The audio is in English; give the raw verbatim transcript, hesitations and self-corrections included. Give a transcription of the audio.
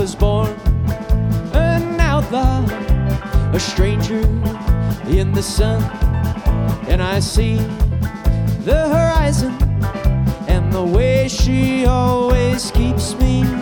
was born an outlaw, a stranger in the sun. And I see the horizon and the way she always keeps me